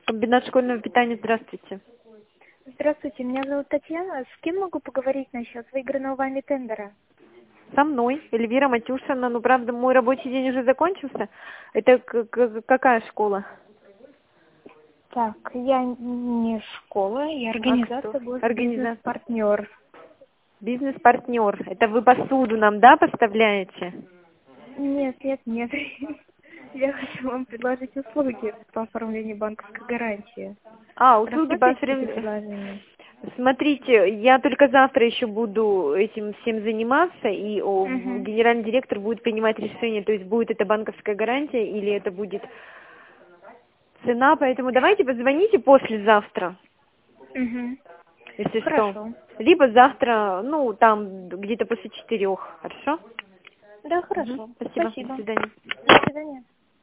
Комбинат школьного питания, здравствуйте. Здравствуйте, меня зовут Татьяна. С кем могу поговорить насчет выигранного вами тендера? Со мной, Эльвира Матюшина. Ну, правда, мой рабочий день уже закончился. Это какая школа? Так, я не школа, я организация «Бизнес-партнер». Бизнес-партнер. Это вы посуду нам, да, поставляете? Нет. Я хочу вам предложить услуги по оформлению банковской гарантии. Услуги по Рассмотрите оформлению. предложение? Смотрите, я только завтра еще буду этим всем заниматься, и генеральный директор будет принимать решение, то есть будет это банковская гарантия или это будет цена, поэтому давайте позвоните послезавтра, если Хорошо. что. Либо завтра, ну, там, где-то после 4, хорошо? Да, хорошо. Спасибо. Спасибо. До свидания. До свидания.